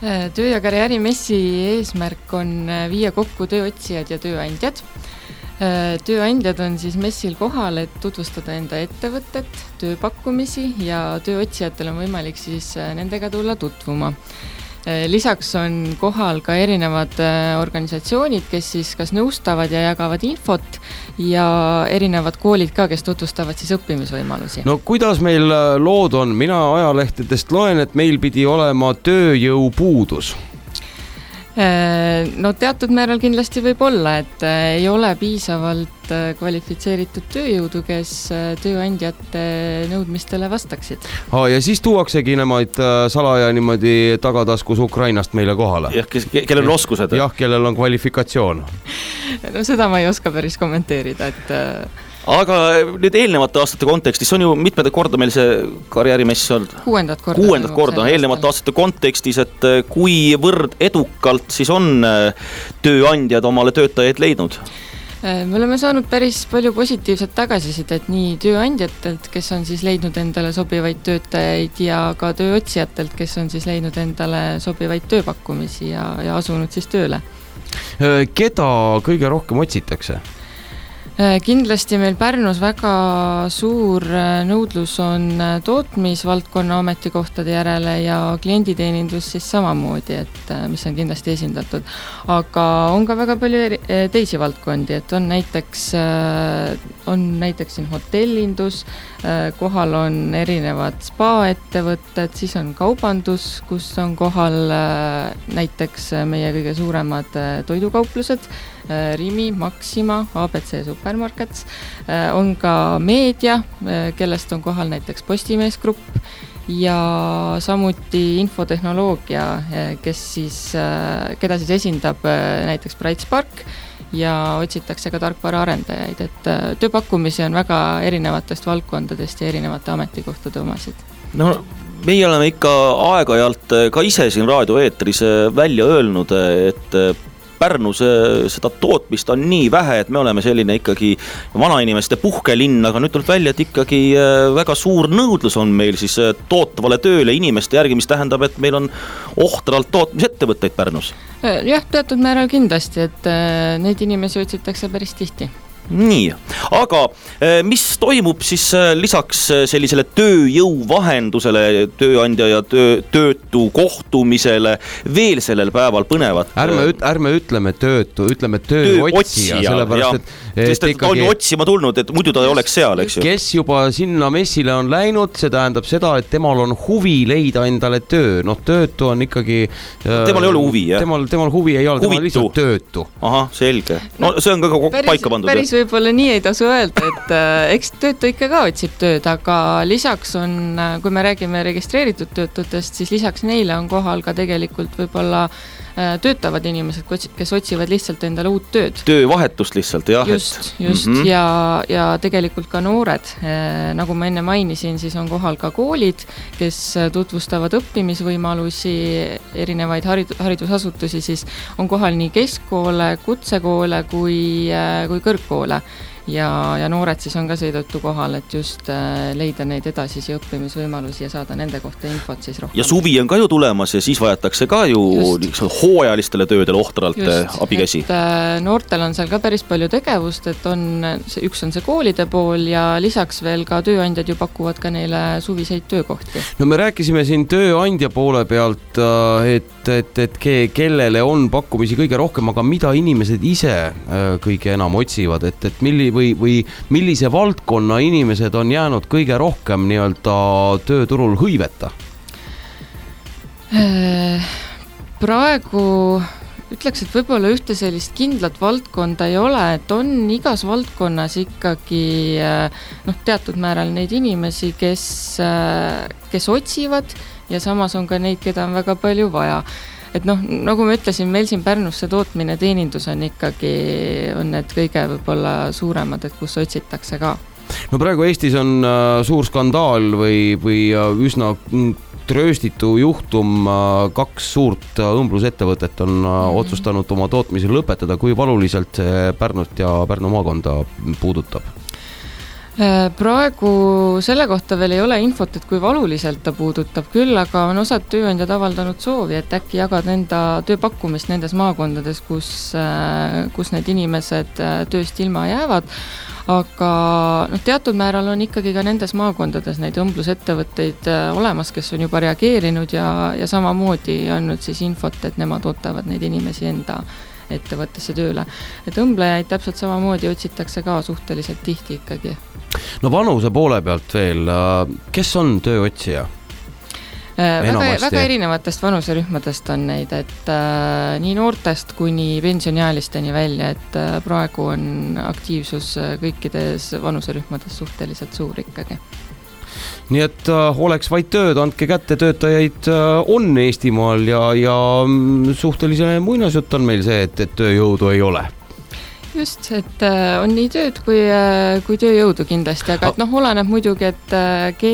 Töö- ja karjäärimessi eesmärk on viia kokku tööotsijad ja tööandjad. Tööandjad on siis messil kohal, et tutvustada enda ettevõtet, tööpakkumisi ja tööotsijatel on võimalik siis nendega tulla tutvuma. Lisaks on kohal ka erinevad organisatsioonid, kes siis kas nõustavad ja jagavad infot ja erinevad koolid ka, kes tutvustavad siis õppimisvõimalusi. No kuidas meil lood on? Mina ajalehtedest loen, et meil pidi olema tööjõupuudus. No teatud määral kindlasti võib olla, et ei ole piisavalt kvalifitseeritud tööjõudu, kes tööandjate nõudmistele vastaksid. Ja siis tuuaksegi nemad salaja niimoodi tagataskus Ukrainast meile kohale. Jah, kellel on oskused. Jah, kellel on kvalifikatsioon. No seda ma ei oska päris kommenteerida, et... Aga nüüd eelnevate aastate kontekstis on ju mitmed korda meil see karjäärimess on kuuendat korda eelnevate aastate kontekstis, et kuivõrd edukalt siis on tööandjad omale töötajaid leidnud? Me oleme saanud päris palju positiivset tagasisidet nii tööandjatelt, kes on siis leidnud endale sobivaid töötajaid ja ka tööotsijatelt, kes on siis leidnud endale sobivaid tööpakkumisi ja asunud siis tööle. Keda kõige rohkem otsitakse? Kindlasti meil Pärnus väga suur nõudlus on tootmisvaldkonna ametikohtade järele ja klienditeenindus siis samamoodi, et mis on kindlasti esindatud. Aga on ka väga palju teisi valdkondi, et on näiteks siin hotellindus, kohal on erinevad spa-ettevõtted, siis on kaubandus, kus on kohal näiteks meie kõige suuremad toidukauplused, Rimi, Maxima, ABC Supermarkets, on ka meedia, kellest on kohal näiteks Postimees Grupp ja samuti infotehnoloogia, keda siis esindab näiteks Brightspark ja otsitakse ka tarkvara arendajaid, et tööpakkumisi on väga erinevatest valdkondadest ja erinevate ametikohtade omasid. No meie oleme ikka aeg-ajalt ka ise siin raadioeetris välja öelnud, et Pärnus seda tootmist on nii vähe, et me oleme selline ikkagi vanainimeste puhkelinn, aga nüüd tuleb välja, et ikkagi väga suur nõudlus on meil siis tootvale tööle inimeste järgi, mis tähendab, et meil on ohtralt tootmisettevõtteid Pärnus. Jah, teatud määral kindlasti, et neid inimesi otsitakse päris tihti. Nii, aga mis toimub siis lisaks sellisele tööjõu vahendusele, tööandja ja töötu kohtumisele veel sellel päeval põnevat? Ärme ütleme töötu, ütleme tööotsija, sellepärast, sest et on ju otsima tulnud, et muidu ta ei oleks seal, eks ju. Kes juba sinna messile on läinud, see tähendab seda, et temal on huvi leida endale töö. Noh, töötu on ikkagi... Temal ei ole huvi, jah? Temal huvi ei ole, temal lihtsalt töötu. Aha, selge. No see on ka paika pandud. Päris võib-olla nii ei tasu öelda, et eks töötu ikka ka otsib tööd, aga lisaks on, kui me räägime registreeritud töötutest, siis lisaks neile on kohal ka tegelikult võib-olla töötavad inimesed, kes otsivad lihtsalt endale uut tööd. Töövahetust lihtsalt, jah. Just. Ja tegelikult ka noored. Nagu ma enne mainisin, siis on kohal ka koolid, kes tutvustavad õppimisvõimalusi, erinevaid haridusasutusi, siis on kohal nii keskkoole, kutsekoole kui kõrgkoole. Ja noored siis on ka seetõttu kohal, et just leida neid edasisi õppimisvõimalusi ja saada nende kohta infot siis rohkem. Ja suvi on ka ju tulemas ja siis vajatakse ka ju hooajalistele töödele ohtralt abikäsi. Noortel on seal ka päris palju tegevust, et üks on see koolide pool ja lisaks veel ka tööandjad ju pakuvad ka neile suviseid töökohti. No me rääkisime siin tööandja poole pealt, et kellele on pakkumisi kõige rohkem, aga mida inimesed ise kõige enam otsivad, et millise valdkonna inimesed on jäänud kõige rohkem nii-öelda tööturul hõiveta? Praegu ütleks, et võib-olla ühte sellist kindlat valdkonda ei ole, et on igas valdkonnas ikkagi teatud määral neid inimesi, kes otsivad ja samas on ka neid, keda on väga palju vaja. Et nagu ma ütlesin, meil siin Pärnus see tootmine teenindus on ikkagi need kõige võib-olla suuremad, et kus otsitakse ka. No praegu Eestis on suur skandaal või üsna trööstitu juhtum, 2 suurt õmblusettevõtet on otsustanud oma tootmise lõpetada, kui valuliselt see Pärnut ja Pärnu maakonda puudutab? Praegu selle kohta veel ei ole infot, et kui valuliselt ta puudutab küll, aga on osad tööandjad avaldanud soovi, et äkki jagada enda tööpakkumist nendes maakondades, kus need inimesed tööst ilma jäävad. Aga teatud määral on ikkagi ka nendes maakondades neid õmblusettevõtteid olemas, kes on juba reageerinud ja samamoodi andnud siis infot, et nemad ootavad neid inimesi enda ettevõttesse tööle. Et õmblejaid täpselt samamoodi otsitakse ka suhteliselt tihti ikkagi. No vanuse poole pealt veel, kes on tööotsija? Väga erinevatest vanuserühmadest on neid, et nii noortest kuni pensioniealisteni välja, et praegu on aktiivsus kõikides vanuserühmades suhteliselt suur ikkagi. Nii et oleks vaid tööd, andke kätte, töötajaid on Eestimaal ja suhteline muinasjutt on meil see, et tööjõudu ei ole. Just, et on nii tööd kui tööjõudu kindlasti, aga et oleneb muidugi, et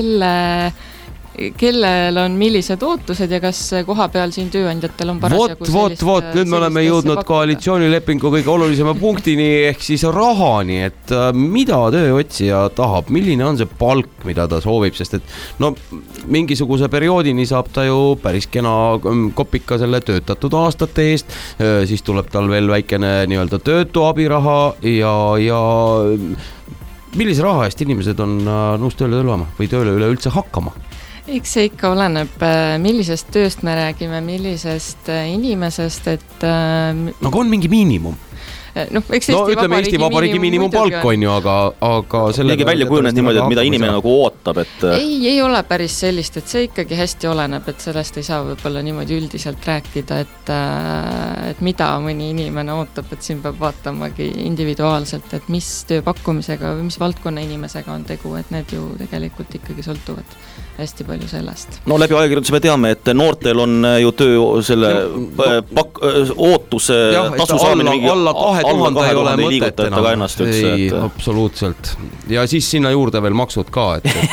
kellel on millised ootused ja kas koha peal siin tööandjatel on parasjagu Vot, nüüd me oleme jõudnud koalitsioonilepingu kõige olulisema punktini ehk siis rahani, et mida tööotsija tahab, milline on see palk, mida ta soovib, sest et mingisuguse perioodini saab ta ju päris kena kopika selle töötatud aastate eest, siis tuleb tal veel väikene nii-öelda töötu abiraha ja millise raha eest inimesed on nõus tööle tulema või tööle üleüldse hakkama? Eks see ikka oleneb, millisest tööst me räägime, millisest inimesest, et... Aga on mingi miinimum? Ütleme Eesti Vabariigi miinimumpalk on ju, aga selle... Mingi välja kujunenud niimoodi, et mida inimene nagu ootab, et... Ei ole päris sellist, et see ikkagi hästi oleneb, et sellest ei saa võib-olla niimoodi üldiselt rääkida, et mida mõni inimene ootab, et siin peab vaatamagi individuaalselt, et mis tööpakkumisega või mis valdkonna inimesega on tegu, et need ju tegelikult ikkagi sõltuvad hästi palju sellest. No läbi ajakirjanduse me teame, et noortel on ju töö selle ootuse tasu saamine mingi alla 2000 ei ole mõtet enam. Ennast ei, absoluutselt. Ja siis sinna juurde veel maksud ka.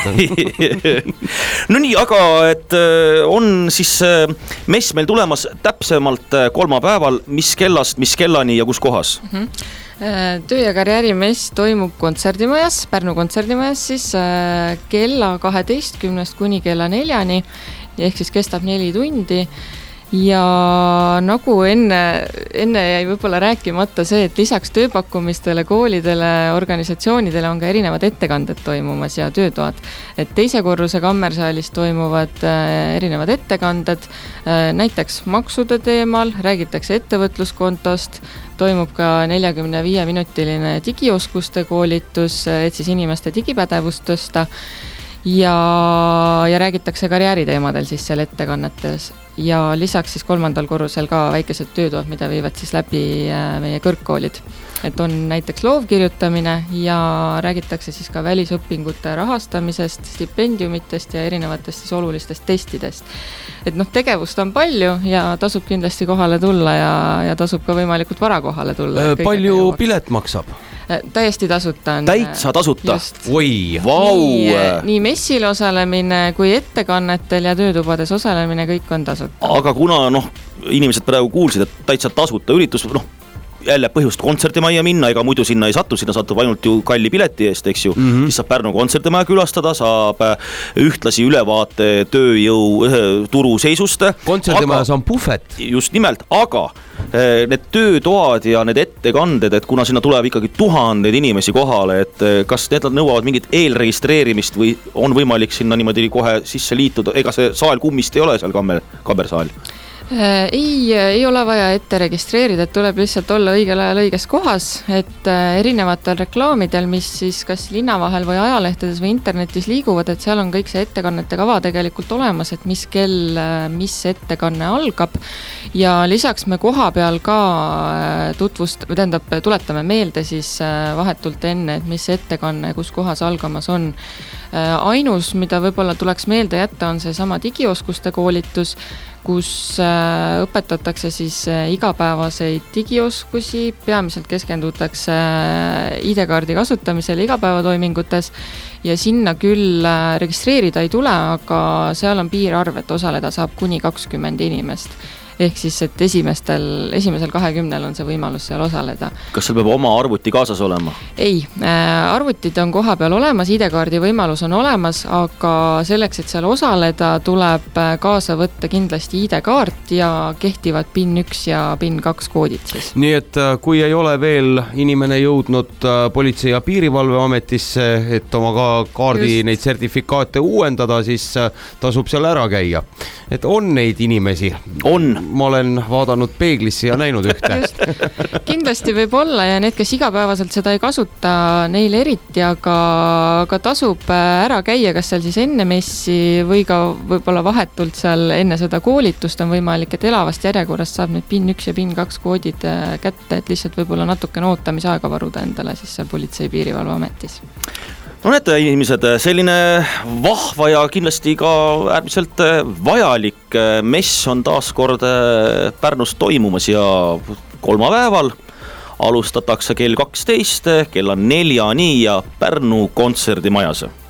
No nii, aga et on siis mess meil tulemas täpsemalt kolmapäeval, mis kellast, mis kellani ja kus kohas? Töö- ja karjäärimess toimub kontserdimajas, Pärnu kontserdimajas siis kella 12 kuni kella 4 ehk siis kestab 4 tundi ja nagu enne jäi võib-olla rääkimata see, et lisaks tööpakkumistele, koolidele, organisatsioonidele on ka erinevad ettekanded toimumas ja töötoad. Et teise korruse kammersaalis toimuvad erinevad ettekanded, näiteks maksude teemal, räägitakse ettevõtluskontost, toimub ka 45-minutiline digioskuste koolitus, et siis inimeste digipädevust tõsta ja räägitakse karjääriteemadel siis seal ettekannetes. Ja lisaks siis 3. korrusel ka väikesed töötoad, mida viivad siis läbi meie kõrgkoolid. Et on näiteks loovkirjutamine ja räägitakse siis ka välisõpingute rahastamisest, stipendiumitest ja erinevatest siis olulistest testidest. Et tegevust on palju ja tasub kindlasti kohale tulla ja tasub ka võimalikult vara kohale tulla. Palju pilet maksab? Täiesti tasuta on. Täitsa tasuta? Oi, vau! Nii messil osalemine kui ettekannetel ja töötubades osalemine, kõik on tasuta. Aga kuna inimesed praegu kuulsid, et täitsa tasuta üritus, jälle põhjust kontserdimaja minna, ega muidu sinna ei satu, sinna satub ainult ju kalli pileti eest, eks ju. Siis saab Pärnu kontserdimaja külastada, saab ühtlasi ülevaate tööjõu turu seisust. Kontserdimajas on puhvet. Just nimelt, aga need töötoad ja need ettekanded, et kuna sinna tuleb ikkagi 1000 inimesi kohale, et kas need nõuavad mingit eelregistreerimist või on võimalik sinna niimoodi kohe sisse liituda, ega see saal kummist ei ole seal kammersaal? Ei ole vaja ette registreerida, et tuleb lihtsalt olla õigel ajal õiges kohas, et erinevatel reklaamidel, mis siis kas linna vahel või ajalehtedes või internetis liiguvad, et seal on kõik see ettekannete kava tegelikult olemas, et mis kell, mis ettekanne algab ja lisaks me koha peal ka tuletame meelde siis vahetult enne, et mis ettekanne kus kohas algamas on. Ainus, mida võib-olla tuleks meelde jätta, on see sama digioskuste koolitus, kus õpetatakse siis igapäevaseid digioskusi, peamiselt keskendutakse ID-kaardi kasutamisele igapäevatoimingutes ja sinna küll registreerida ei tule, aga seal on piirarv, et osaleda saab kuni 20 inimest. ehk siis, et esimesel 20 on see võimalus seal osaleda. Kas seal peab oma arvuti kaasas olema? Ei, arvutid on koha peal olemas, ID-kaardi võimalus on olemas, aga selleks, et seal osaleda, tuleb kaasa võtta kindlasti ID-kaart ja kehtivad PIN 1 ja PIN 2 koodid siis. Nii et kui ei ole veel inimene jõudnud Politsei- ja Piirivalveametisse, et oma kaardi neid sertifikaate uuendada, siis tasub seal ära käia. Et on neid inimesi? On. Ma olen vaadanud peeglisse ja näinud ühte. Kindlasti võib olla ja need, kes igapäevaselt seda ei kasuta, neil eriti, aga tasub ära käia, kas seal siis enne messi või ka võib-olla vahetult seal enne seda koolitust on võimalik, et elavast järjekorrast saab nüüd PIN 1 ja PIN 2 koodid kätte, et lihtsalt võib-olla natukene ootamisaega varuda endale siis seal Politsei- ja Piirivalveametis. No näete inimesed, selline vahva ja kindlasti ka äärmiselt vajalik mess on taas kord Pärnus toimumas ja kolmapäeval alustatakse kell 12, kella 4 ja Pärnu kontserdimajas.